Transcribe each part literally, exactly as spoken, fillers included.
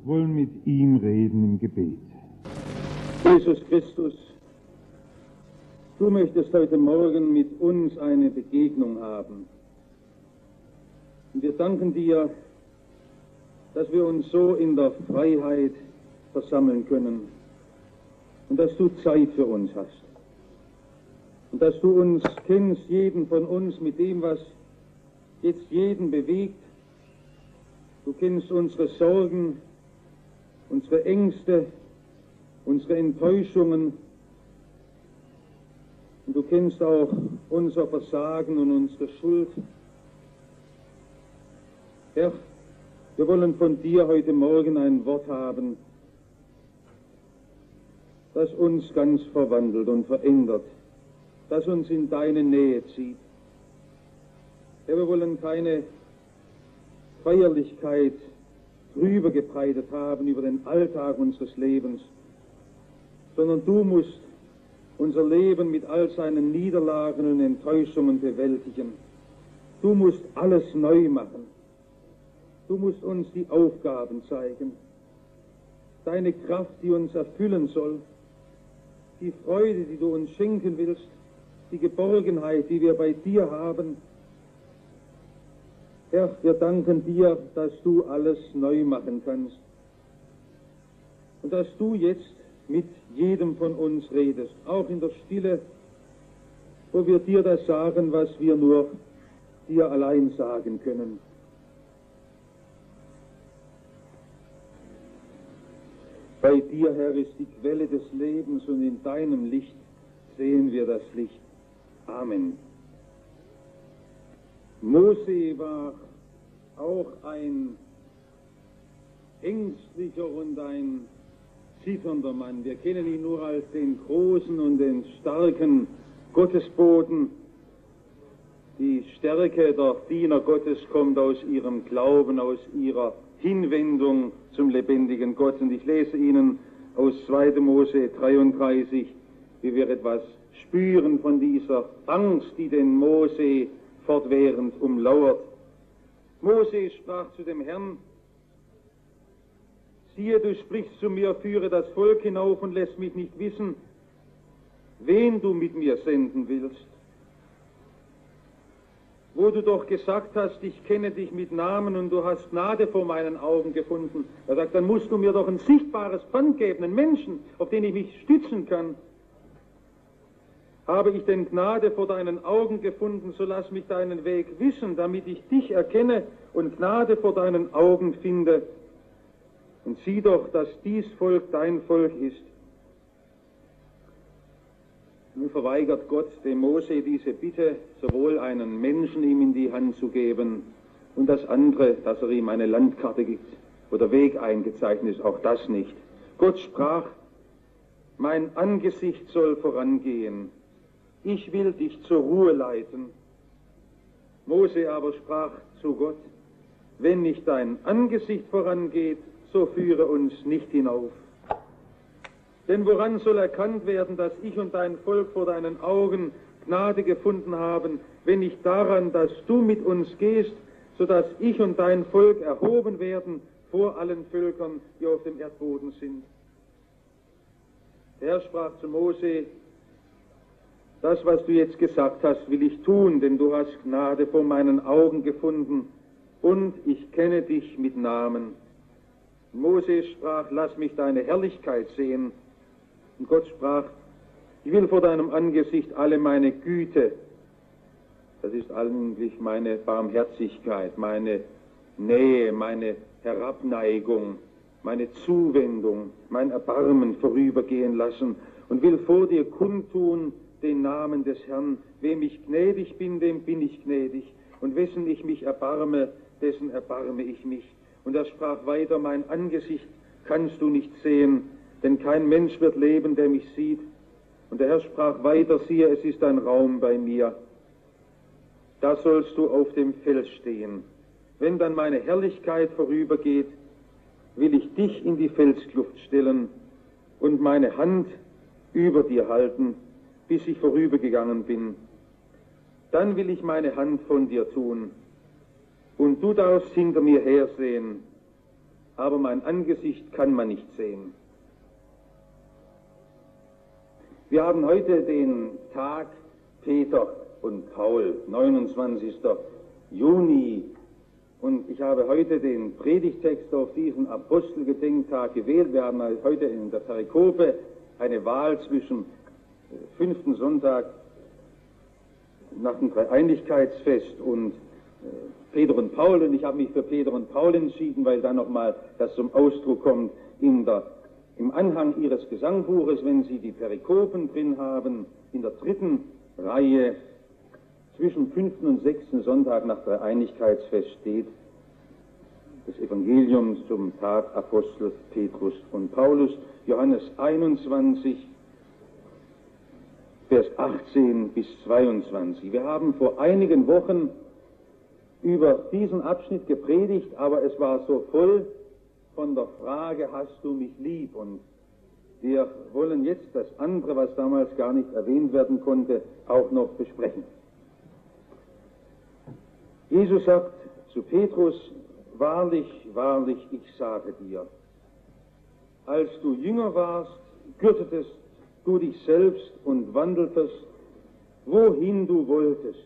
wollen mit ihm reden im Gebet. Jesus Christus, du möchtest heute Morgen mit uns eine Begegnung haben. Und wir danken dir, dass wir uns so in der Freiheit versammeln können und dass du Zeit für uns hast. Und dass du uns kennst, jeden von uns mit dem, was jetzt jeden bewegt. Du kennst unsere Sorgen, unsere Ängste, unsere Enttäuschungen. Und du kennst auch unser Versagen und unsere Schuld. Herr, wir wollen von dir heute Morgen ein Wort haben, das uns ganz verwandelt und verändert, das uns in deine Nähe zieht. Herr, wir wollen keine Feierlichkeit drüber gebreitet haben über den Alltag unseres Lebens, sondern du musst unser Leben mit all seinen Niederlagen und Enttäuschungen bewältigen. Du musst alles neu machen. Du musst uns die Aufgaben zeigen. Deine Kraft, die uns erfüllen soll, die Freude, die du uns schenken willst, die Geborgenheit, die wir bei dir haben. Herr, wir danken dir, dass du alles neu machen kannst und dass du jetzt mit jedem von uns redest, auch in der Stille, wo wir dir das sagen, was wir nur dir allein sagen können. Bei dir, Herr, ist die Quelle des Lebens und in deinem Licht sehen wir das Licht. Amen. Mose war auch ein ängstlicher und ein zitternder Mann. Wir kennen ihn nur als den großen und den starken Gottesboten. Die Stärke der Diener Gottes kommt aus ihrem Glauben, aus ihrer Hinwendung zum lebendigen Gott. Und ich lese Ihnen aus zweiter Mose dreiunddreißig, wie wir etwas spüren von dieser Angst, die den Mose fortwährend umlauert. Mose sprach zu dem Herrn: Siehe, du sprichst zu mir, führe das Volk hinauf und lässt mich nicht wissen, wen du mit mir senden willst. Wo du doch gesagt hast, ich kenne dich mit Namen und du hast Gnade vor meinen Augen gefunden. Er sagt, dann musst du mir doch ein sichtbares Band geben, einen Menschen, auf den ich mich stützen kann. Habe ich denn Gnade vor deinen Augen gefunden, so lass mich deinen Weg wissen, damit ich dich erkenne und Gnade vor deinen Augen finde. Und sieh doch, dass dies Volk dein Volk ist. Nun verweigert Gott dem Mose diese Bitte, sowohl einen Menschen ihm in die Hand zu geben und das andere, dass er ihm eine Landkarte gibt, wo der Weg eingezeichnet ist, auch das nicht. Gott sprach: Mein Angesicht soll vorangehen, ich will dich zur Ruhe leiten. Mose aber sprach zu Gott: Wenn nicht dein Angesicht vorangeht, so führe uns nicht hinauf. Denn woran soll erkannt werden, dass ich und dein Volk vor deinen Augen Gnade gefunden haben, wenn nicht daran, dass du mit uns gehst, so dass ich und dein Volk erhoben werden vor allen Völkern, die auf dem Erdboden sind? Der Herr sprach zu Mose: Das, was du jetzt gesagt hast, will ich tun, denn du hast Gnade vor meinen Augen gefunden und ich kenne dich mit Namen. Mose sprach: Lass mich deine Herrlichkeit sehen. Und Gott sprach: Ich will vor deinem Angesicht alle meine Güte, das ist eigentlich meine Barmherzigkeit, meine Nähe, meine Herabneigung, meine Zuwendung, mein Erbarmen vorübergehen lassen und will vor dir kundtun den Namen des Herrn. Wem ich gnädig bin, dem bin ich gnädig, und wessen ich mich erbarme, dessen erbarme ich mich. Und er sprach weiter: Mein Angesicht kannst du nicht sehen, denn kein Mensch wird leben, der mich sieht. Und der Herr sprach weiter: Siehe, es ist ein Raum bei mir. Da sollst du auf dem Fels stehen. Wenn dann meine Herrlichkeit vorübergeht, will ich dich in die Felskluft stellen und meine Hand über dir halten, bis ich vorübergegangen bin. Dann will ich meine Hand von dir tun, und du darfst hinter mir hersehen, aber mein Angesicht kann man nicht sehen. Wir haben heute den Tag Peter und Paul, neunundzwanzigsten Juni, und ich habe heute den Predigtext auf diesen Apostelgedenktag gewählt. Wir haben heute in der Perikope eine Wahl zwischen fünften Sonntag nach dem Dreieinigkeitsfest und Peter und Paul, und ich habe mich für Peter und Paul entschieden, weil da nochmal das zum Ausdruck kommt in der, im Anhang ihres Gesangbuches, wenn Sie die Perikopen drin haben, in der dritten Reihe zwischen fünften und sechsten Sonntag nach Dreieinigkeitsfest steht das Evangelium zum Tag Apostel Petrus und Paulus, Johannes einundzwanzig, Vers achtzehn bis zweiundzwanzig. Wir haben vor einigen Wochen über diesen Abschnitt gepredigt, aber es war so voll von der Frage, hast du mich lieb? Und wir wollen jetzt das andere, was damals gar nicht erwähnt werden konnte, auch noch besprechen. Jesus sagt zu Petrus, wahrlich, wahrlich, ich sage dir, als du jünger warst, gürtetest du dich selbst und wandeltest, wohin du wolltest.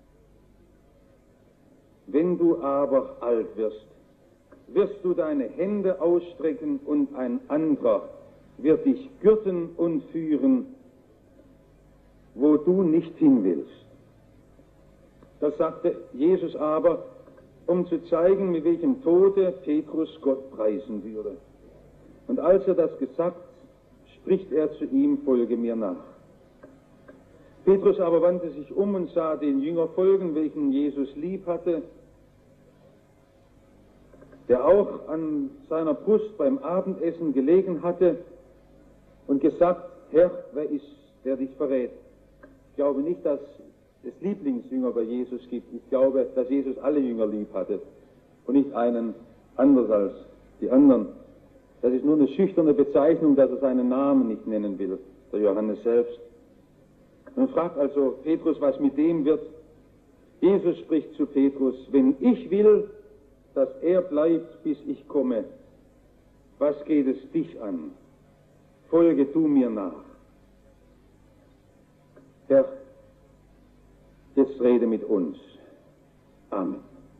Wenn du aber alt wirst, wirst du deine Hände ausstrecken und ein anderer wird dich gürten und führen, wo du nicht hin willst. Das sagte Jesus aber, um zu zeigen, mit welchem Tode Petrus Gott preisen würde. Und als er das gesagt, spricht er zu ihm, folge mir nach. Petrus aber wandte sich um und sah den Jünger folgen, welchen Jesus lieb hatte, der auch an seiner Brust beim Abendessen gelegen hatte und gesagt, Herr, wer ist, der dich verrät? Ich glaube nicht, dass es Lieblingsjünger bei Jesus gibt. Ich glaube, dass Jesus alle Jünger lieb hatte und nicht einen anders als die anderen. Das ist nur eine schüchterne Bezeichnung, dass er seinen Namen nicht nennen will, der Johannes selbst. Man fragt also Petrus, was mit dem wird. Jesus spricht zu Petrus, wenn ich will, dass er bleibt, bis ich komme, was geht es dich an? Folge du mir nach. Herr, jetzt rede mit uns. Amen.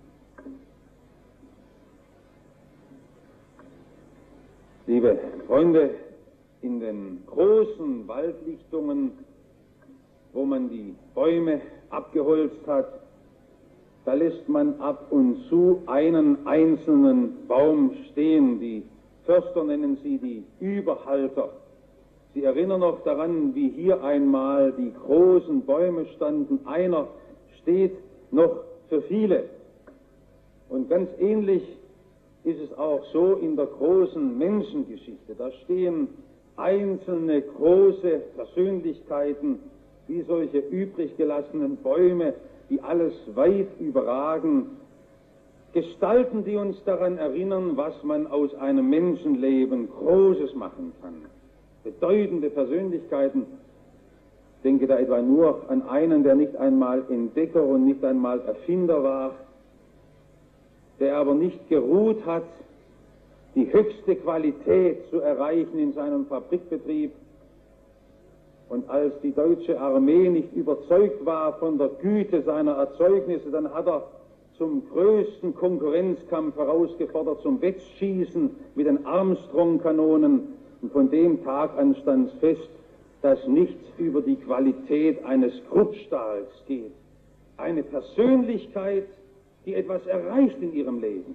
Liebe Freunde, in den großen Waldlichtungen, wo man die Bäume abgeholzt hat, da lässt man ab und zu einen einzelnen Baum stehen. Die Förster nennen sie die Überhalter. Sie erinnern noch daran, wie hier einmal die großen Bäume standen. Einer steht noch für viele. Und ganz ähnlich ist es auch so in der großen Menschengeschichte. Da stehen einzelne große Persönlichkeiten, wie solche übrig gelassenen Bäume, die alles weit überragen, Gestalten, die uns daran erinnern, was man aus einem Menschenleben Großes machen kann. Bedeutende Persönlichkeiten. Ich denke da etwa nur an einen, der nicht einmal Entdecker und nicht einmal Erfinder war, der aber nicht geruht hat, die höchste Qualität zu erreichen in seinem Fabrikbetrieb. Und als die deutsche Armee nicht überzeugt war von der Güte seiner Erzeugnisse, dann hat er zum größten Konkurrenzkampf herausgefordert, zum Wettschießen mit den Armstrong-Kanonen. Und von dem Tag an stand fest, dass nichts über die Qualität eines Kruppstahls geht. Eine Persönlichkeit, die etwas erreicht in ihrem Leben.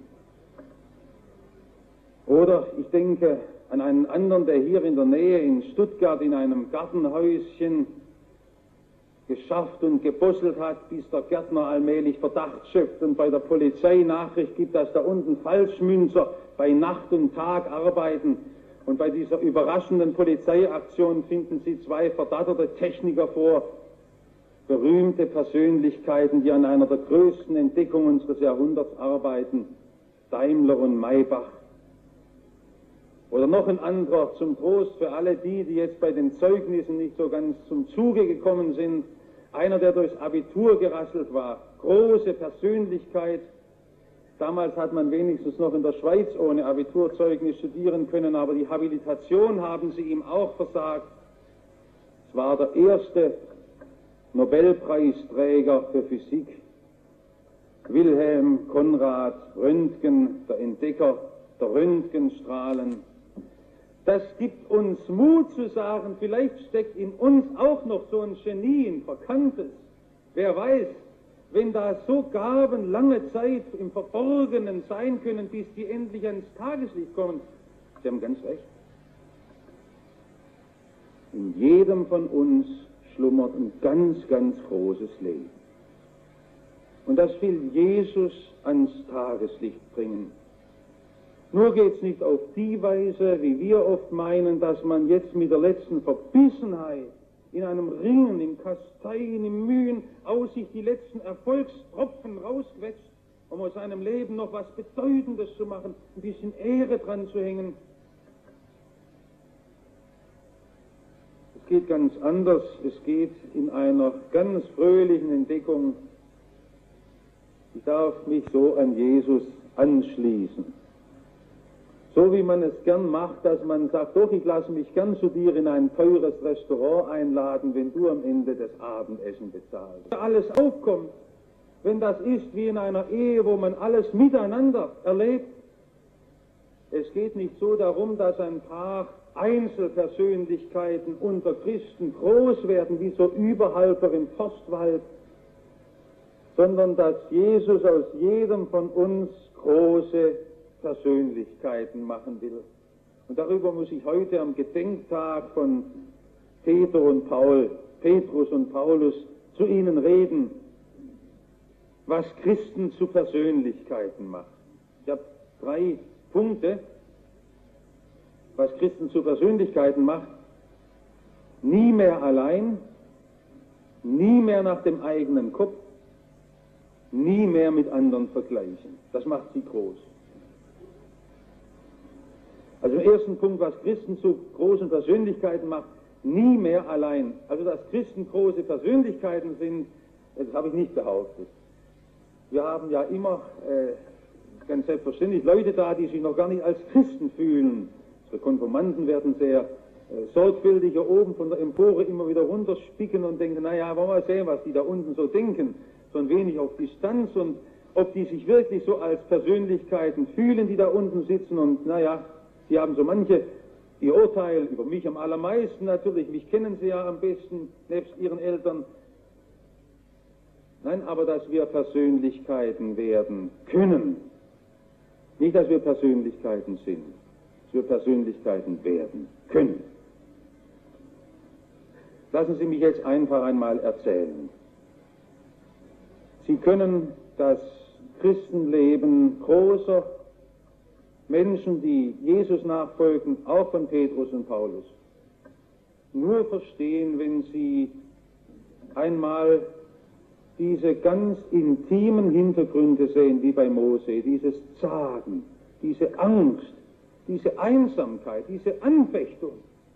Oder ich denke an einen anderen, der hier in der Nähe in Stuttgart in einem Gartenhäuschen geschafft und gebosselt hat, bis der Gärtner allmählich Verdacht schöpft und bei der Polizei Nachricht gibt, dass da unten Falschmünzer bei Nacht und Tag arbeiten. Und bei dieser überraschenden Polizeiaktion finden Sie zwei verdatterte Techniker vor, berühmte Persönlichkeiten, die an einer der größten Entdeckungen unseres Jahrhunderts arbeiten, Daimler und Maybach. Oder noch ein anderer, zum Trost für alle die, die jetzt bei den Zeugnissen nicht so ganz zum Zuge gekommen sind, einer, der durchs Abitur gerasselt war, große Persönlichkeit, Damals hat man wenigstens noch in der Schweiz ohne Abiturzeugnis studieren können, aber die Habilitation haben sie ihm auch versagt. Es war der erste Nobelpreisträger für Physik, Wilhelm Konrad Röntgen, der Entdecker der Röntgenstrahlen. Das gibt uns Mut zu sagen, vielleicht steckt in uns auch noch so ein Genie, ein Verkanntes. Wer weiß, wenn da so Gaben lange Zeit im Verborgenen sein können, bis die endlich ans Tageslicht kommen. Sie haben ganz recht. In jedem von uns schlummert ein ganz, ganz großes Leben. Und das will Jesus ans Tageslicht bringen. Nur geht es nicht auf die Weise, wie wir oft meinen, dass man jetzt mit der letzten Verbissenheit in einem Ringen, im Kasteien, im Mühen aus sich die letzten Erfolgstropfen rausquetscht, um aus seinem Leben noch was Bedeutendes zu machen, ein bisschen Ehre dran zu hängen. Es geht ganz anders. Es geht in einer ganz fröhlichen Entdeckung. Ich darf mich so an Jesus anschließen. So wie man es gern macht, dass man sagt, doch, ich lasse mich gern zu dir in ein teures Restaurant einladen, wenn du am Ende das Abendessen bezahlst. Wenn alles aufkommt, wenn das ist wie in einer Ehe, wo man alles miteinander erlebt. Es geht nicht so darum, dass ein paar Einzelpersönlichkeiten unter Christen groß werden, wie so Überhalter im Forstwald, sondern dass Jesus aus jedem von uns große Persönlichkeiten machen will. Und darüber muss ich heute am Gedenktag von Peter und Paul, Petrus und Paulus zu Ihnen reden, was Christen zu Persönlichkeiten macht. Ich habe drei Punkte, was Christen zu Persönlichkeiten macht. Nie mehr allein, nie mehr nach dem eigenen Kopf, nie mehr mit anderen vergleichen. Das macht sie groß. Also im ersten Punkt, was Christen zu großen Persönlichkeiten macht, nie mehr allein. Also dass Christen große Persönlichkeiten sind, das habe ich nicht behauptet. Wir haben ja immer, äh, ganz selbstverständlich, Leute da, die sich noch gar nicht als Christen fühlen. Unsere Konfirmanden werden sehr äh, sorgfältig hier oben von der Empore immer wieder runterspicken und denken, naja, wollen wir mal sehen, was die da unten so denken. So ein wenig auf Distanz und ob die sich wirklich so als Persönlichkeiten fühlen, die da unten sitzen und naja, Sie haben so manche, ihr Urteil über mich am allermeisten natürlich, mich kennen Sie ja am besten, nebst Ihren Eltern. Nein, aber dass wir Persönlichkeiten werden können. Nicht, dass wir Persönlichkeiten sind, dass wir Persönlichkeiten werden können. Lassen Sie mich jetzt einfach einmal erzählen. Sie können das Christenleben großer Menschen, die Jesus nachfolgen, auch von Petrus und Paulus, nur verstehen, wenn sie einmal diese ganz intimen Hintergründe sehen, wie bei Mose, dieses Zagen, diese Angst, diese Einsamkeit, diese Anfechtung.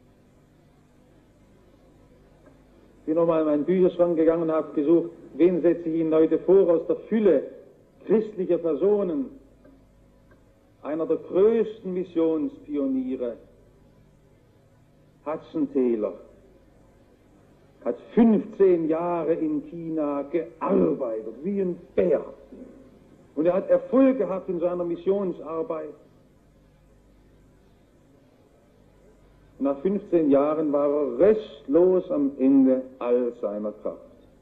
Ich bin nochmal in meinen Bücherschrank gegangen und habe gesucht, wen setze ich Ihnen heute vor aus der Fülle christlicher Personen. Einer der größten Missionspioniere, Hudson Taylor, hat fünfzehn Jahre in China gearbeitet, wie ein Bär. Und er hat Erfolg gehabt in seiner Missionsarbeit. Nach fünfzehn Jahren war er restlos am Ende all seiner Kraft.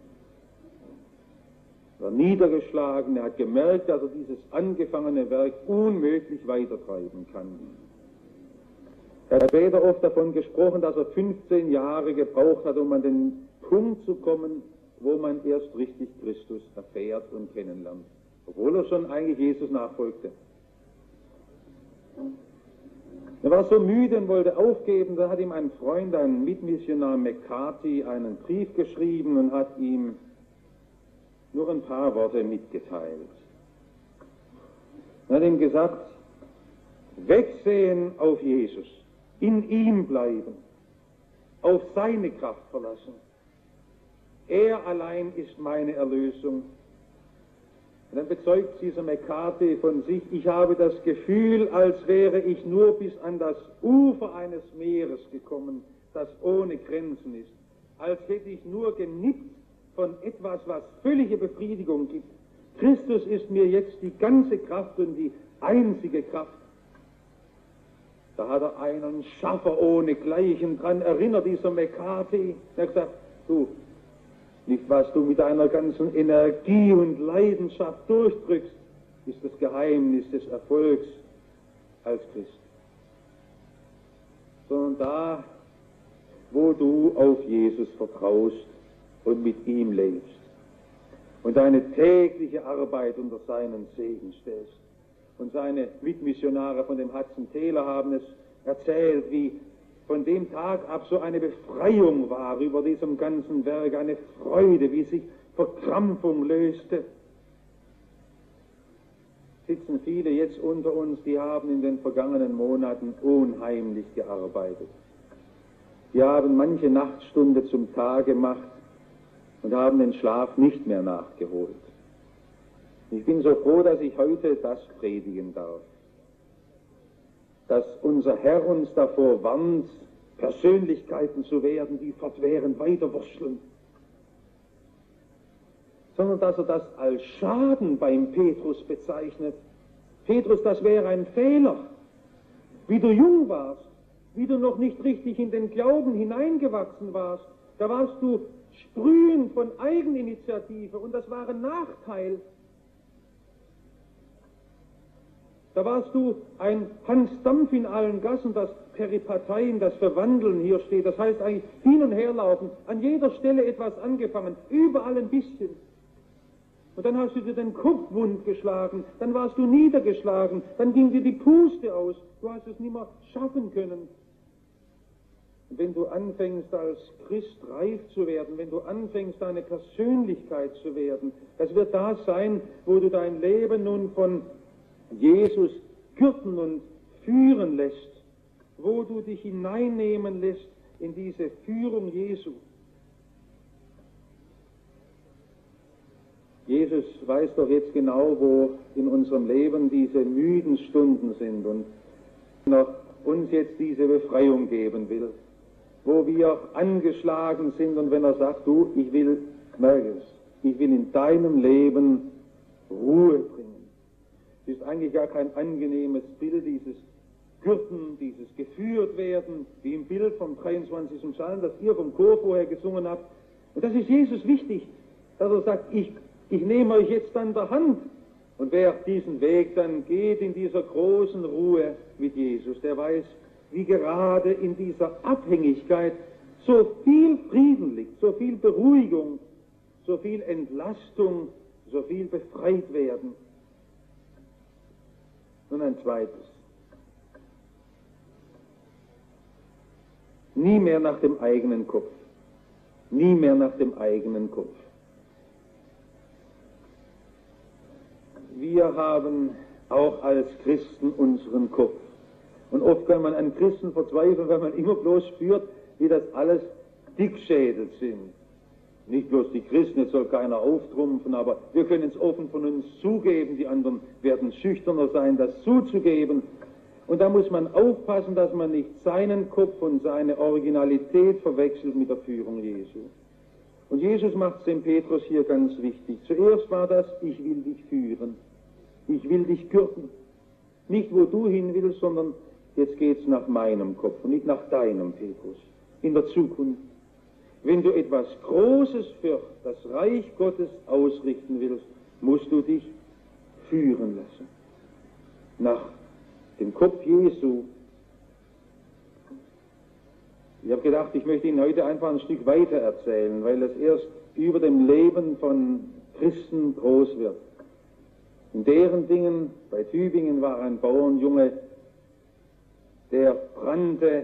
Er war niedergeschlagen, er hat gemerkt, dass er dieses angefangene Werk unmöglich weitertreiben kann. Er hat später oft davon gesprochen, dass er fünfzehn Jahre gebraucht hat, um an den Punkt zu kommen, wo man erst richtig Christus erfährt und kennenlernt, obwohl er schon eigentlich Jesus nachfolgte. Er war so müde und wollte aufgeben, da hat ihm ein Freund, ein Mitmissionar McCarthy, einen Brief geschrieben und hat ihm nur ein paar Worte mitgeteilt. Er hat ihm gesagt, wegsehen auf Jesus, in ihm bleiben, auf seine Kraft verlassen. Er allein ist meine Erlösung. Und dann bezeugt dieser McCarthy von sich, ich habe das Gefühl, als wäre ich nur bis an das Ufer eines Meeres gekommen, das ohne Grenzen ist. Als hätte ich nur genippt von etwas, was völlige Befriedigung gibt. Christus ist mir jetzt die ganze Kraft und die einzige Kraft. Da hat er einen Schaffer ohnegleichen dran erinnert, dieser McCarthy. Er hat gesagt, du, nicht was du mit deiner ganzen Energie und Leidenschaft durchdrückst, ist das Geheimnis des Erfolgs als Christ. Sondern da, wo du auf Jesus vertraust und mit ihm lebst und deine tägliche Arbeit unter seinen Segen stellst. Und seine Mitmissionare von dem Hudson Taylor haben es erzählt, wie von dem Tag ab so eine Befreiung war über diesem ganzen Werk, eine Freude, wie sich Verkrampfung löste. Sitzen viele jetzt unter uns, die haben in den vergangenen Monaten unheimlich gearbeitet. Die haben manche Nachtstunde zum Tag gemacht und haben den Schlaf nicht mehr nachgeholt. Ich bin so froh, dass ich heute das predigen darf, dass unser Herr uns davor warnt, Persönlichkeiten zu werden, die fortwährend weiterwurschteln, sondern dass er das als Schaden beim Petrus bezeichnet. Petrus, das wäre ein Fehler. Wie du jung warst, wie du noch nicht richtig in den Glauben hineingewachsen warst, da warst du sprühend von Eigeninitiative und das war ein Nachteil. Da warst du ein Hans Dampf in allen Gassen, das Periparteien, das Verwandeln hier steht. Das heißt eigentlich hin und her laufen, an jeder Stelle etwas angefangen, überall ein bisschen. Und dann hast du dir den Kopf wund geschlagen, dann warst du niedergeschlagen, dann ging dir die Puste aus, du hast es nicht mehr schaffen können. Und wenn du anfängst als Christ reif zu werden, wenn du anfängst deine Persönlichkeit zu werden, das wird das sein, wo du dein Leben nun von Jesus gürten und führen lässt, wo du dich hineinnehmen lässt in diese Führung Jesu. Jesus weiß doch jetzt genau, wo in unserem Leben diese müden Stunden sind und noch uns jetzt diese Befreiung geben will, wo wir angeschlagen sind und wenn er sagt, du, ich will, merke es, ich will in deinem Leben Ruhe bringen. Es ist eigentlich gar kein angenehmes Bild, dieses Gürten, dieses geführt werden, wie im Bild vom dreiundzwanzigsten Psalm, das ihr vom Chor vorher gesungen habt. Und das ist Jesus wichtig, dass er sagt, ich, ich nehme euch jetzt an der Hand. Und wer diesen Weg dann geht in dieser großen Ruhe mit Jesus, der weiß, wie gerade in dieser Abhängigkeit so viel Frieden liegt, so viel Beruhigung, so viel Entlastung, so viel befreit werden. Und ein zweites. Nie mehr nach dem eigenen Kopf. Nie mehr nach dem eigenen Kopf. Wir haben auch als Christen unseren Kopf. Und oft kann man an Christen verzweifeln, weil man immer bloß spürt, wie das alles Dickschädel sind. Nicht bloß die Christen, jetzt soll keiner auftrumpfen, aber wir können es offen von uns zugeben, die anderen werden schüchterner sein, das zuzugeben. Und da muss man aufpassen, dass man nicht seinen Kopf und seine Originalität verwechselt mit der Führung Jesu. Und Jesus macht es dem Petrus hier ganz wichtig. Zuerst war das, ich will dich führen, ich will dich gürten. Nicht, wo du hin willst, sondern jetzt geht's nach meinem Kopf und nicht nach deinem, Petrus, in der Zukunft. Wenn du etwas Großes für das Reich Gottes ausrichten willst, musst du dich führen lassen. Nach dem Kopf Jesu. Ich habe gedacht, ich möchte Ihnen heute einfach ein Stück weiter erzählen, weil es erst über dem Leben von Christen groß wird. In deren Dingen, bei Tübingen war ein Bauernjunge, der brannte,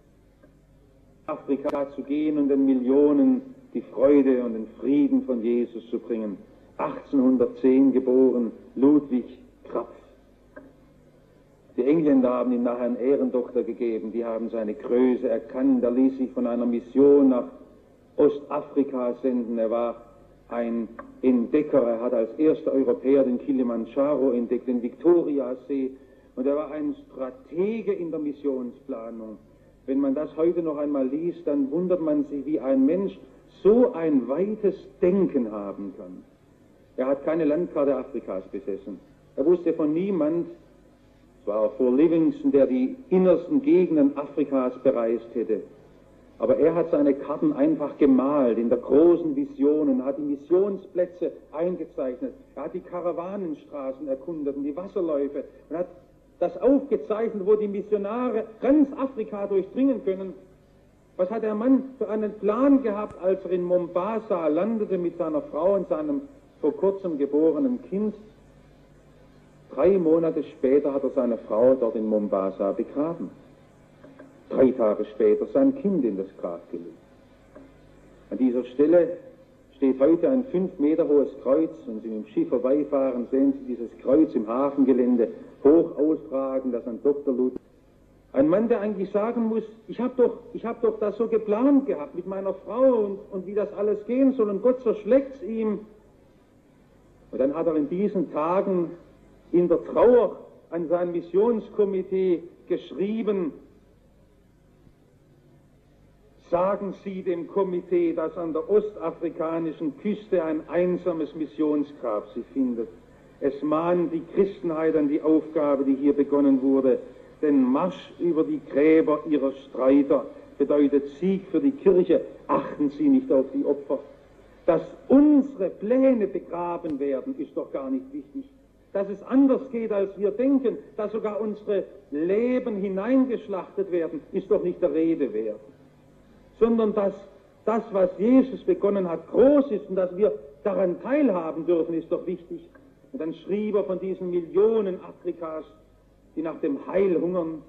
Afrika zu gehen und den Millionen die Freude und den Frieden von Jesus zu bringen. achtzehnhundertzehn geboren, Ludwig Krapf. Die Engländer haben ihm nachher einen Ehrendoktor gegeben, die haben seine Größe erkannt. Er ließ sich von einer Mission nach Ostafrika senden. Er war ein Entdecker. Er hat als erster Europäer den Kilimanjaro entdeckt, den Viktoriasee. Und er war ein Stratege in der Missionsplanung. Wenn man das heute noch einmal liest, dann wundert man sich, wie ein Mensch so ein weites Denken haben kann. Er hat keine Landkarte Afrikas besessen. Er wusste von niemand, es war vor Livingston, der die innersten Gegenden Afrikas bereist hätte. Aber er hat seine Karten einfach gemalt in der großen Vision und hat die Missionsplätze eingezeichnet. Er hat die Karawanenstraßen erkundet und die Wasserläufe und hat das aufgezeichnet, wo die Missionare ganz Afrika durchdringen können. Was hat der Mann für einen Plan gehabt, als er in Mombasa landete mit seiner Frau und seinem vor kurzem geborenen Kind? Drei Monate später hat er seine Frau dort in Mombasa begraben. Drei Tage später sein Kind in das Grab gelegt. An dieser Stelle steht heute ein fünf Meter hohes Kreuz. Wenn Sie mit dem Schiff vorbeifahren, sehen Sie dieses Kreuz im Hafengelände hoch ausragen, das an Doktor Ludwig. Ein Mann, der eigentlich sagen muss, ich habe doch, ich hab doch das so geplant gehabt mit meiner Frau und, und wie das alles gehen soll und Gott zerschlägt es ihm. Und dann hat er in diesen Tagen in der Trauer an sein Missionskomitee geschrieben, sagen Sie dem Komitee, dass an der ostafrikanischen Küste ein einsames Missionsgrab Sie findet. Es mahnt die Christenheit an die Aufgabe, die hier begonnen wurde. Denn Marsch über die Gräber ihrer Streiter bedeutet Sieg für die Kirche. Achten Sie nicht auf die Opfer. Dass unsere Pläne begraben werden, ist doch gar nicht wichtig. Dass es anders geht, als wir denken, dass sogar unsere Leben hineingeschlachtet werden, ist doch nicht der Rede wert. Sondern dass das, was Jesus begonnen hat, groß ist und dass wir daran teilhaben dürfen, ist doch wichtig. Und dann schrieb er von diesen Millionen Afrikas, die nach dem Heil hungern.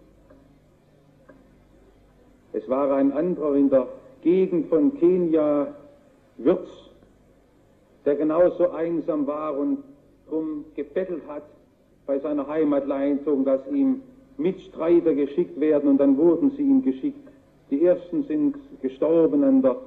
Es war ein anderer in der Gegend von Kenia, Würz, der genauso einsam war und darum gebettelt hat bei seiner Heimatleitung, dass ihm Mitstreiter geschickt werden, und dann wurden sie ihm geschickt. Die ersten sind gestorben an der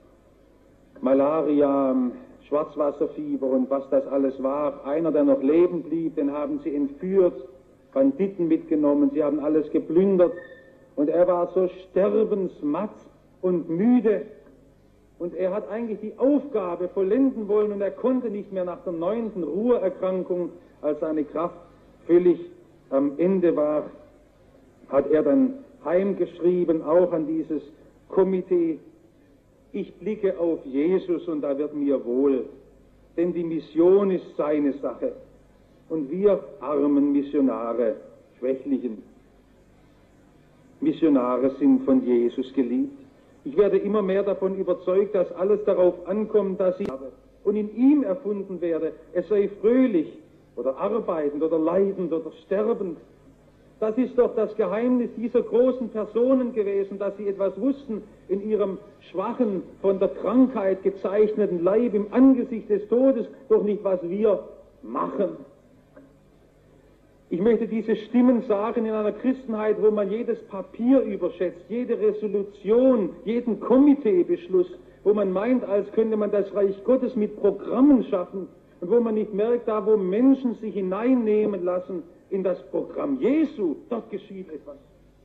Malaria, Schwarzwasserfieber und was das alles war. Einer, der noch leben blieb, den haben sie entführt, Banditen mitgenommen, sie haben alles geplündert. Und er war so sterbensmatt und müde. Und er hat eigentlich die Aufgabe vollenden wollen und er konnte nicht mehr nach der neunten Ruheerkrankung, als seine Kraft völlig am Ende war, hat er dann heimgeschrieben, auch an dieses Komitee: Ich blicke auf Jesus und da wird mir wohl, denn die Mission ist seine Sache. Und wir armen Missionare, Schwächlichen, Missionare sind von Jesus geliebt. Ich werde immer mehr davon überzeugt, dass alles darauf ankommt, dass ich und in ihm erfunden werde, es sei fröhlich oder arbeitend oder leidend oder sterbend. Das ist doch das Geheimnis dieser großen Personen gewesen, dass sie etwas wussten in ihrem schwachen, von der Krankheit gezeichneten Leib im Angesicht des Todes, doch nicht, was wir machen. Ich möchte diese Stimmen sagen in einer Christenheit, wo man jedes Papier überschätzt, jede Resolution, jeden Komiteebeschluss, wo man meint, als könnte man das Reich Gottes mit Programmen schaffen und wo man nicht merkt, da wo Menschen sich hineinnehmen lassen in das Programm Jesu, dort geschieht etwas.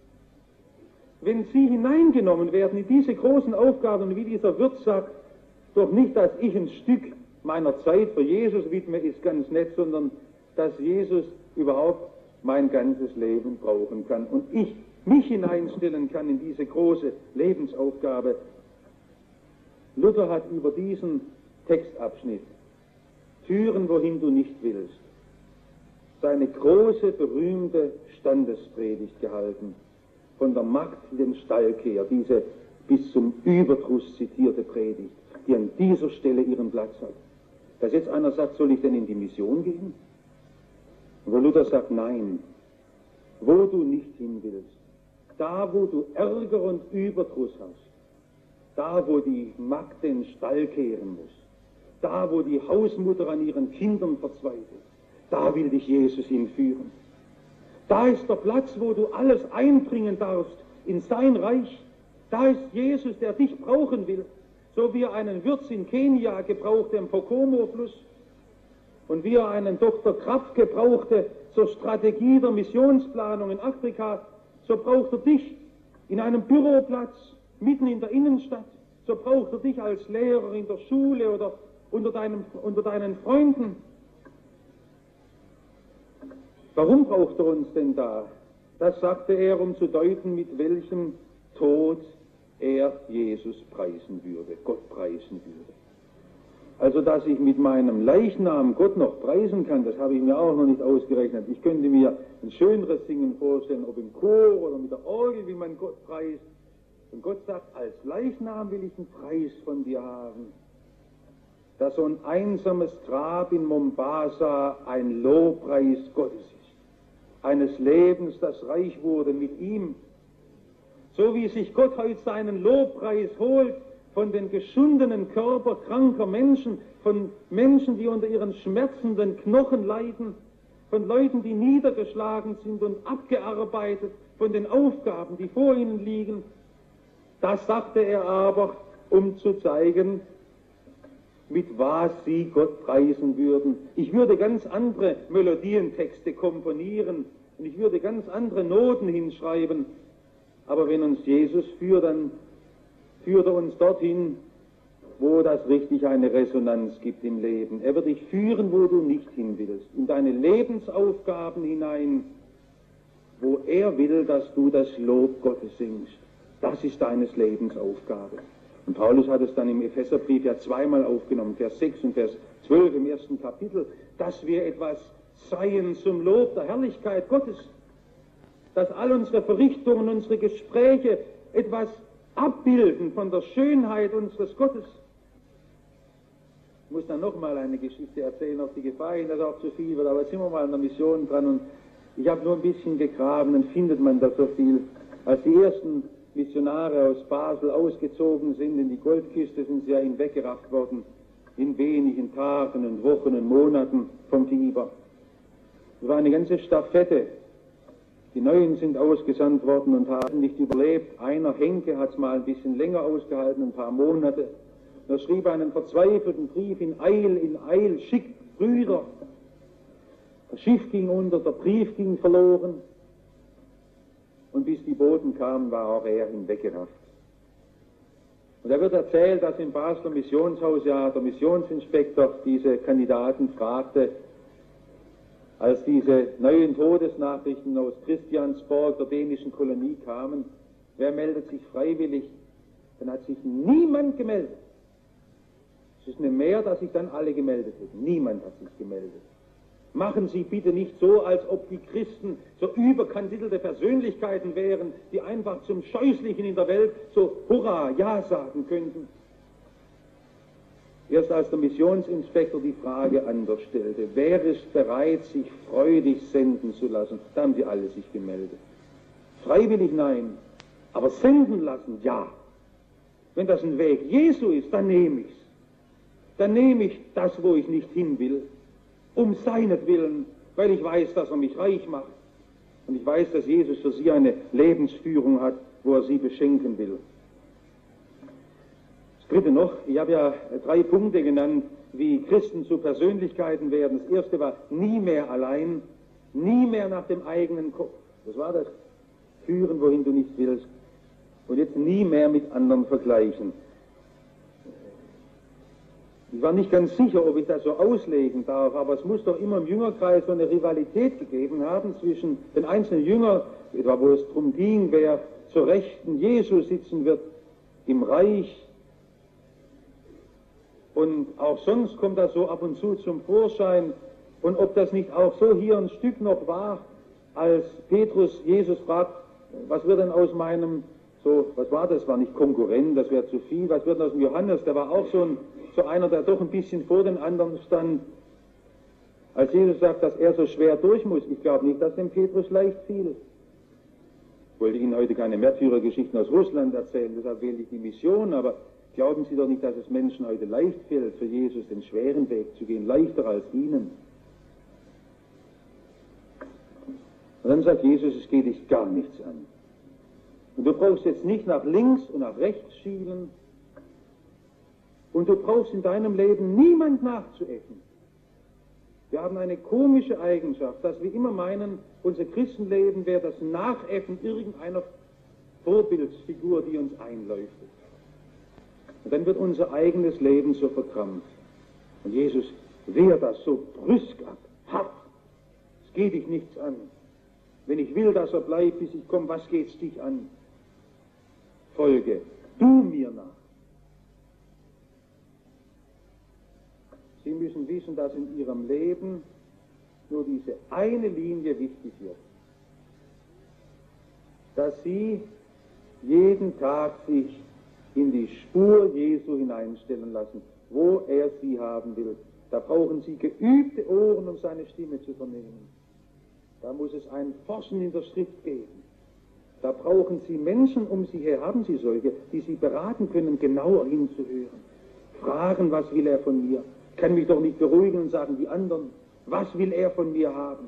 Wenn sie hineingenommen werden in diese großen Aufgaben, wie dieser Wirt sagt, doch nicht, dass ich ein Stück meiner Zeit für Jesus widme, ist ganz nett, sondern dass Jesus überhaupt mein ganzes Leben brauchen kann und ich mich hineinstellen kann in diese große Lebensaufgabe. Luther hat über diesen Textabschnitt, Türen, wohin du nicht willst, seine große, berühmte Standespredigt gehalten, von der Magd den Stallkehr, diese bis zum Überdruss zitierte Predigt, die an dieser Stelle ihren Platz hat. Dass jetzt einer sagt, soll ich denn in die Mission gehen? Wo Luther sagt, nein, wo du nicht hin willst, da wo du Ärger und Überdruss hast, da wo die Magd den Stall kehren muss, da wo die Hausmutter an ihren Kindern verzweifelt, da will dich Jesus hinführen. Da ist der Platz, wo du alles einbringen darfst in sein Reich. Da ist Jesus, der dich brauchen will. so wie er einen Wirtz in Kenia gebrauchte im Pokomo-Fluss und wie er einen Doktor Kraft gebrauchte zur Strategie der Missionsplanung in Afrika, so braucht er dich in einem Büroplatz mitten in der Innenstadt, so braucht er dich als Lehrer in der Schule oder unter, deinem, unter deinen Freunden. Warum braucht er uns denn da? Das sagte er, um zu deuten, mit welchem Tod er Jesus preisen würde, Gott preisen würde. Also, dass ich mit meinem Leichnam Gott noch preisen kann, das habe ich mir auch noch nicht ausgerechnet. Ich könnte mir ein schöneres Singen vorstellen, ob im Chor oder mit der Orgel, wie man Gott preist. Und Gott sagt, als Leichnam will ich einen Preis von dir haben. Dass so ein einsames Grab in Mombasa ein Lobpreis Gottes ist. Eines Lebens, das reich wurde mit ihm. So wie sich Gott heute seinen Lobpreis holt von den geschundenen Körper kranker Menschen, von Menschen, die unter ihren schmerzenden Knochen leiden, von Leuten, die niedergeschlagen sind und abgearbeitet von den Aufgaben, die vor ihnen liegen. Das sagte er aber, um zu zeigen, mit was sie Gott preisen würden. Ich würde ganz andere Melodientexte komponieren und ich würde ganz andere Noten hinschreiben, aber wenn uns Jesus führt, dann führt er uns dorthin, wo das richtig eine Resonanz gibt im Leben. Er wird dich führen, wo du nicht hin willst, in deine Lebensaufgaben hinein, wo er will, dass du das Lob Gottes singst. Das ist deines Lebens Aufgabe. Und Paulus hat es dann im Epheserbrief ja zweimal aufgenommen, Vers sechs und Vers zwölf im ersten Kapitel, dass wir etwas seien zum Lob der Herrlichkeit Gottes, dass all unsere Verrichtungen, unsere Gespräche etwas abbilden von der Schönheit unseres Gottes. Ich muss dann nochmal eine Geschichte erzählen, auf die Gefahr hin, dass auch zu viel wird, aber jetzt sind wir mal an der Mission dran und ich habe nur ein bisschen gegraben, dann findet man da so viel. Als die ersten Missionare aus Basel ausgezogen sind in die Goldküste, sind sie ja hinweggerafft worden, in wenigen Tagen und Wochen und Monaten vom Tiber. Es war eine ganze Stafette. Die Neuen sind ausgesandt worden und haben nicht überlebt. Einer, Henke, hat es mal ein bisschen länger ausgehalten, ein paar Monate. Er schrieb einen verzweifelten Brief in Eil, in Eil, schickt Brüder. Das Schiff ging unter, der Brief ging verloren. Und bis die Boten kamen, war auch er hinweggerafft. Und da wird erzählt, dass im Basler Missionshaus ja der Missionsinspektor diese Kandidaten fragte, als diese neuen Todesnachrichten aus Christiansborg, der dänischen Kolonie, kamen, wer meldet sich freiwillig? Dann hat sich niemand gemeldet. Es ist nicht mehr, dass sich dann alle gemeldet hätten. Niemand hat sich gemeldet. Machen Sie bitte nicht so, als ob die Christen so überkandidelte Persönlichkeiten wären, die einfach zum Scheußlichen in der Welt so Hurra, Ja sagen könnten. Erst als der Missionsinspektor die Frage anders stellte, wer ist bereit, sich freudig senden zu lassen, da haben sie alle sich gemeldet. Freiwillig nein, aber senden lassen, ja. Wenn das ein Weg Jesu ist, dann nehme ich's. Dann nehme ich das, wo ich nicht hin will, um seinetwillen, weil ich weiß, dass er mich reich macht. Und ich weiß, dass Jesus für sie eine Lebensführung hat, wo er sie beschenken will. Das dritte noch, ich habe ja drei Punkte genannt, wie Christen zu Persönlichkeiten werden. Das erste war, nie mehr allein, nie mehr nach dem eigenen Kopf. Das war das, führen, wohin du nicht willst. Und jetzt nie mehr mit anderen vergleichen. Ich war nicht ganz sicher, ob ich das so auslegen darf, aber es muss doch immer im Jüngerkreis so eine Rivalität gegeben haben zwischen den einzelnen Jüngern, etwa wo es darum ging, wer zur Rechten Jesu sitzen wird im Reich. Und auch sonst kommt das so ab und zu zum Vorschein. Und ob das nicht auch so hier ein Stück noch war, als Petrus Jesus fragt, was wird denn aus meinem, so, was war das, war nicht Konkurrent, das wäre zu viel, was wird denn aus dem Johannes, der war auch so, ein, so einer, der doch ein bisschen vor den anderen stand. Als Jesus sagt, dass er so schwer durch muss, ich glaube nicht, dass dem Petrus leicht fiel. Ich wollte Ihnen heute keine Märtyrergeschichten aus Russland erzählen, deshalb wähle ich die Mission, aber glauben Sie doch nicht, dass es Menschen heute leicht fällt, für Jesus den schweren Weg zu gehen, leichter als Ihnen. Und dann sagt Jesus, es geht dich gar nichts an. Und du brauchst jetzt nicht nach links und nach rechts schielen. Und du brauchst in deinem Leben niemand nachzuäffen. Wir haben eine komische Eigenschaft, dass wir immer meinen, unser Christenleben wäre das Nachäffen irgendeiner Vorbildsfigur, die uns einleuchtet. Und dann wird unser eigenes Leben so verkrampft. Und Jesus wehrt das so brüsk ab, hart. Es geht dich nichts an. Wenn ich will, dass er bleibt, bis ich komme, was geht's dich an? Folge du mir nach. Sie müssen wissen, dass in Ihrem Leben nur diese eine Linie wichtig wird. Dass Sie jeden Tag sich in die Spur Jesu hineinstellen lassen, wo er Sie haben will. Da brauchen Sie geübte Ohren, um seine Stimme zu vernehmen. Da muss es ein Forschen in der Schrift geben. Da brauchen Sie Menschen um Sie her, haben Sie solche, die Sie beraten können, genauer hinzuhören. Fragen, was will er von mir? Ich kann mich doch nicht beruhigen und sagen, die anderen, was will er von mir haben?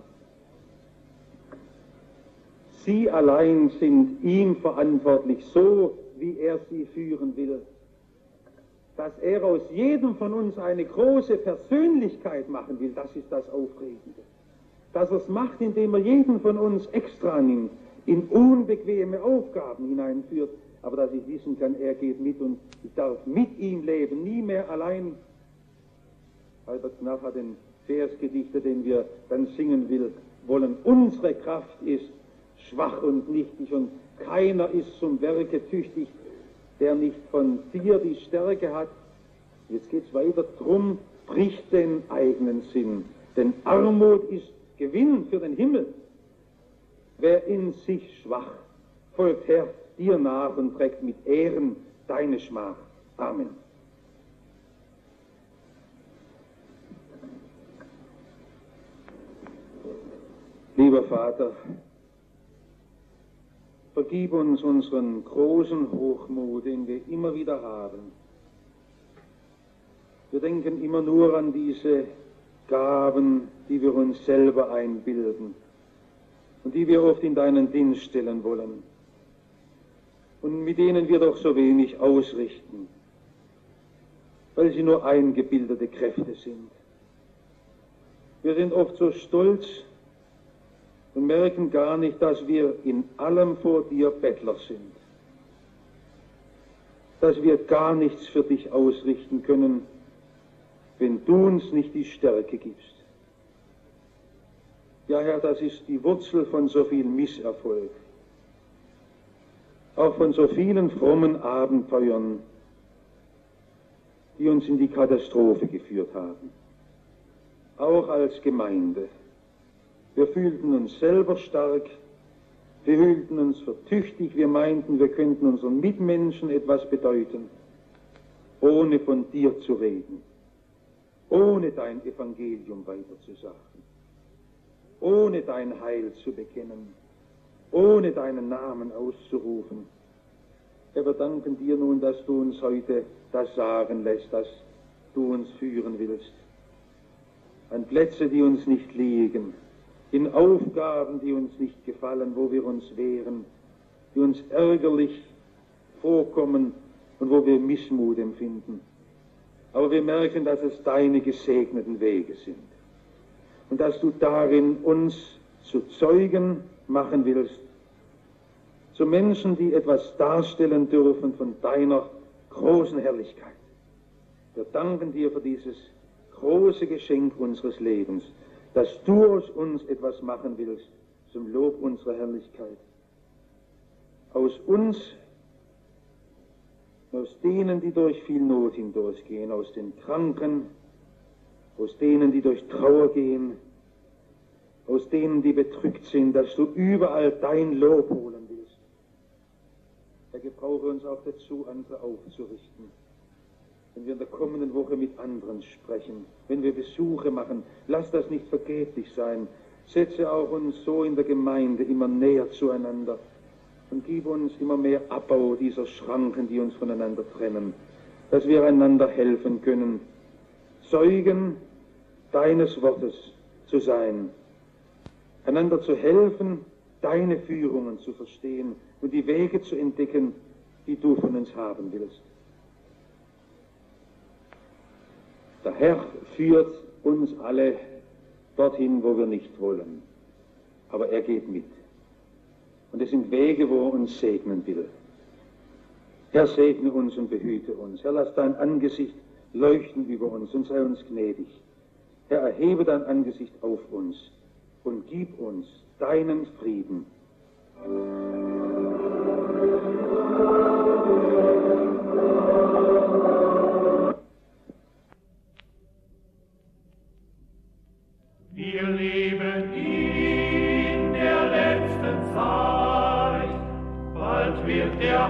Sie allein sind ihm verantwortlich, so wie er sie führen will. Dass er aus jedem von uns eine große Persönlichkeit machen will, das ist das Aufregende. Dass er es macht, indem er jeden von uns extra nimmt, in unbequeme Aufgaben hineinführt, aber dass ich wissen kann, er geht mit und ich darf mit ihm leben, nie mehr allein. Albert Knapp hat den Vers gedichtet, den wir dann singen will, wollen. Unsere Kraft ist schwach und nichtig und keiner ist zum Werke tüchtig, der nicht von dir die Stärke hat. Jetzt geht es weiter, drum bricht den eigenen Sinn, denn Armut ist Gewinn für den Himmel. Wer in sich schwach, folgt Herr dir nach und trägt mit Ehren deine Schmach. Amen. Lieber Vater, vergib uns unseren großen Hochmut, den wir immer wieder haben. Wir denken immer nur an diese Gaben, die wir uns selber einbilden und die wir oft in deinen Dienst stellen wollen und mit denen wir doch so wenig ausrichten, weil sie nur eingebildete Kräfte sind. Wir sind oft so stolz und merken gar nicht, dass wir in allem vor dir Bettler sind, dass wir gar nichts für dich ausrichten können, wenn du uns nicht die Stärke gibst. Ja, Herr, das ist die Wurzel von so viel Misserfolg, auch von so vielen frommen Abenteuern, die uns in die Katastrophe geführt haben, auch als Gemeinde. Wir fühlten uns selber stark, wir fühlten uns für tüchtig, wir meinten, wir könnten unseren Mitmenschen etwas bedeuten, ohne von dir zu reden, ohne dein Evangelium weiterzusagen, ohne dein Heil zu bekennen, ohne deinen Namen auszurufen. Herr, wir danken dir nun, dass du uns heute das sagen lässt, dass du uns führen willst, an Plätze, die uns nicht liegen, in Aufgaben, die uns nicht gefallen, wo wir uns wehren, die uns ärgerlich vorkommen und wo wir Missmut empfinden. Aber wir merken, dass es deine gesegneten Wege sind und dass du darin uns zu Zeugen machen willst, zu Menschen, die etwas darstellen dürfen von deiner großen Herrlichkeit. Wir danken dir für dieses große Geschenk unseres Lebens, dass du aus uns etwas machen willst zum Lob unserer Herrlichkeit. Aus uns, aus denen, die durch viel Not hindurchgehen, aus den Kranken, aus denen, die durch Trauer gehen, aus denen, die bedrückt sind, dass du überall dein Lob holen willst. Er gebrauche uns auch dazu, andere aufzurichten. Wenn wir in der kommenden Woche mit anderen sprechen, wenn wir Besuche machen, lass das nicht vergeblich sein. Setze auch uns so in der Gemeinde immer näher zueinander und gib uns immer mehr Abbau dieser Schranken, die uns voneinander trennen, dass wir einander helfen können, Zeugen deines Wortes zu sein, einander zu helfen, deine Führungen zu verstehen und die Wege zu entdecken, die du von uns haben willst. Der Herr führt uns alle dorthin, wo wir nicht wollen. Aber er geht mit. Und es sind Wege, wo er uns segnen will. Herr, segne uns und behüte uns. Herr, lass dein Angesicht leuchten über uns und sei uns gnädig. Herr, erhebe dein Angesicht auf uns und gib uns deinen Frieden. Wir leben in der letzten Zeit, bald wird der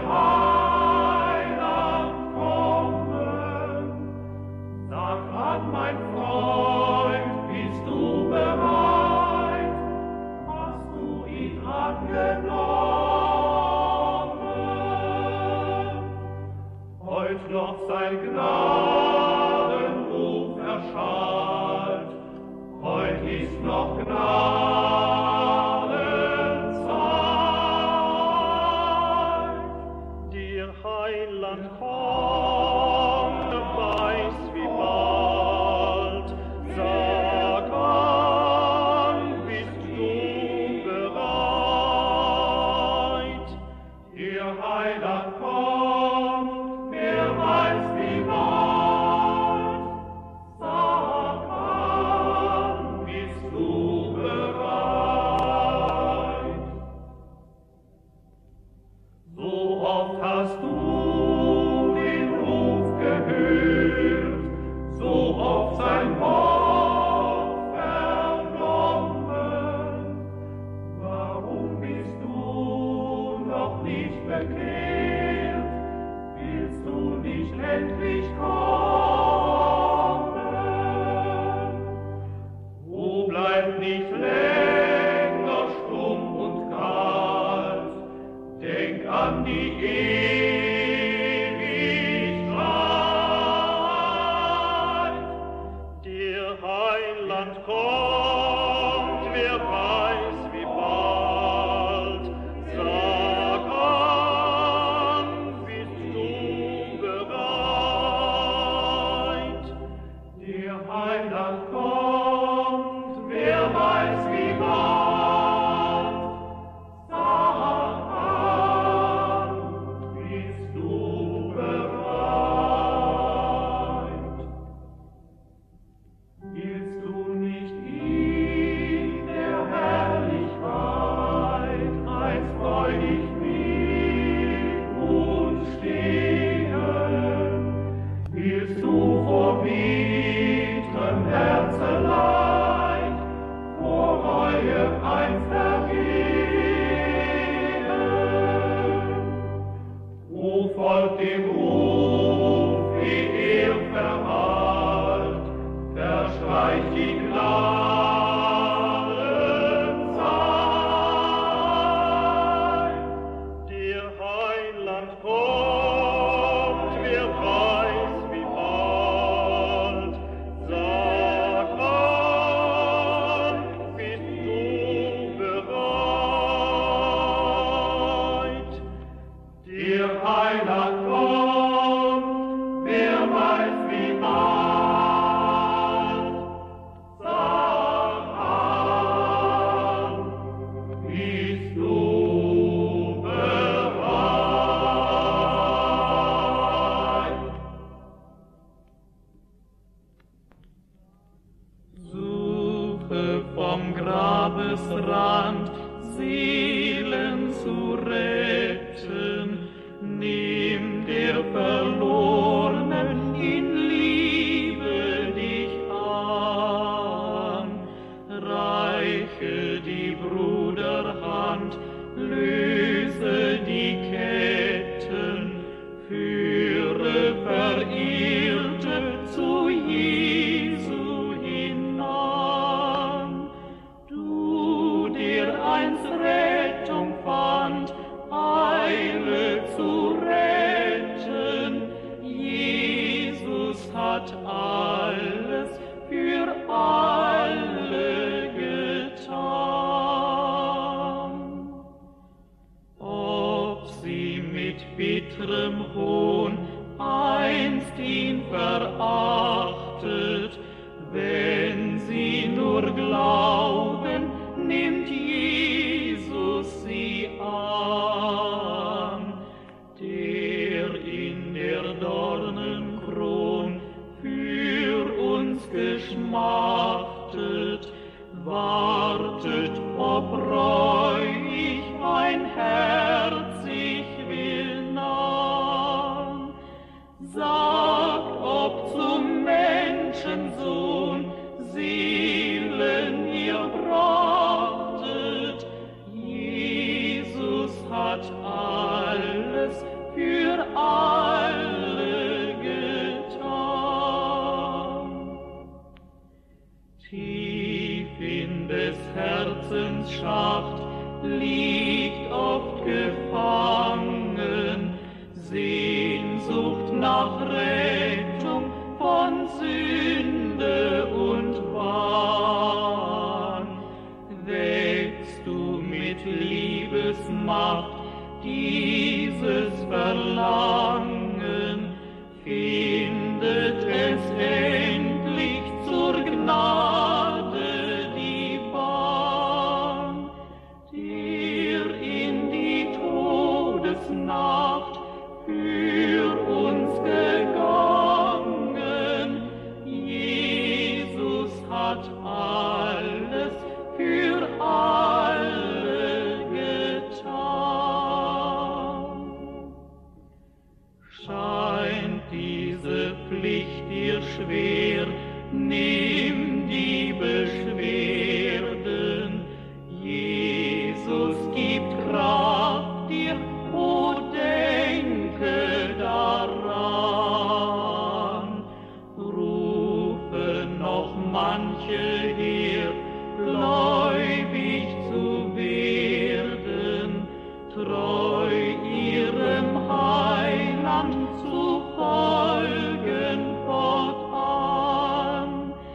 Heiland kommen. Sag an, mein Freund, bist du bereit? Hast du ihn angenommen? Heut noch sein Gnadenruf erschallt, heut ist noch Gnadenzeit. Der Heiland kommt, weiß wie bald. Sag an, bist du bereit? Der Heiland kommt, wer weiß wie bald. Sag an, bist du bereit? So oft hast du den Ruf gehört, so oft sein Wort vernommen. Warum bist du noch nicht bekehrt? Willst du nicht endlich kommen? O bleib nicht länger stumm und kalt, denk an die Ewigkeit. Der Heiland kommt, wer weiß wie bald. Sag an, bist du bereit? Der Heiland kommt, wer weiß wie bald. Sag an, bist du bereit? Willst du nicht in der Herrlichkeit einst freudig mit uns stehen? Willst du vor bitterem Herzeleid, vor Reue einst ergehen? O folgt dem Ruf, wie er verhallt, verstreicht die Gnadenzeit. Der Heiland kommt, wer weiß wie bald. Sag an, bist du bereit? Der Heiland kommt, wer weiß wie bald. Sag an, bist du bereit? Suche vom Grabesrand Seelen zu retten, nimm der Verlorenen in Liebe dich an, reiche die Bruderhand, löse die Ketten, führe Verirrte zu Jesu hinan. Du, der einst Rettung fand, eile zu retten. Jesus hat alles für alle getan. Ob sie mit bitterem Hohn einst ihn verachtet, wenn sie nur glauben, nimmt Jesus sie an, der in der Dornenkron für uns geschmachtet, wartet, ob reuig mein Herz ich will nahen, sagt, ob zum Menschensohn Seelen ihr brachtet. Jesus hat alles für alle getan. Tief in des Herzens Schacht liegt oft gefangen Sehnsucht nach Rettung von Sünde und Wahn. Wächst du mit Liebesmacht dieses Verlangen, findet es endlich zur Gnade die Bahn, der in die Todesnacht für uns gegangen. Jesus hat alles für alle getan. Scheint diese Pflicht dir schwer, nimm die Beschwerden. Jesus gibt Kraft dir, o denke daran. Rufe noch manche her, gläubig zu werden, treu ihrem Heiland zu folgen fortan.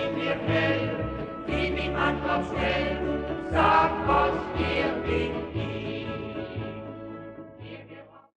wird dir hell, gib ihm Antwort schnell, sag, was er will.